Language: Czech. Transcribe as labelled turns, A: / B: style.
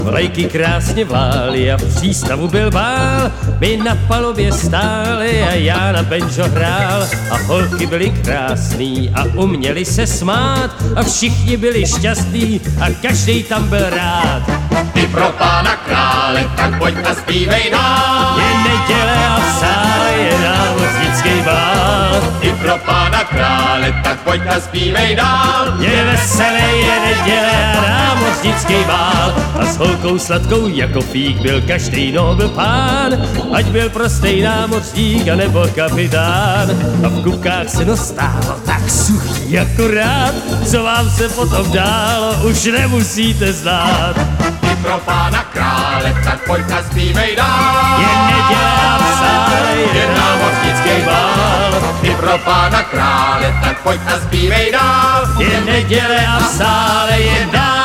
A: Vlajky krásně vlály a v přístavu byl bál. My na palubě stáli a já na banjo hrál. A holky byly krásný a uměli se smát. A všichni byli šťastní a každej tam byl rád.
B: Ty pro pána krále, tak pojď a zpívej dál.
A: Je neděle a v sále je námořnický bál.
B: Ty pro pána krále, tak pojď a zpívej dál.
A: Je veselé, je neděle a námořnický bál. A s holkou sladkou jako fík byl každý nobl pán. Ať byl prostej námořník a nebo kapitán. A v kupkách se dostával tak suchý akorát. Co vám se potom dálo, už nemusíte znát.
B: Ty pro pána krále, tak pojď a zpívej dál.
A: Je neděle a v sále je námořnický bál.
B: Ty pro pána krále, tak pojď a zpívej dál.
A: Je neděle a v sále je dál.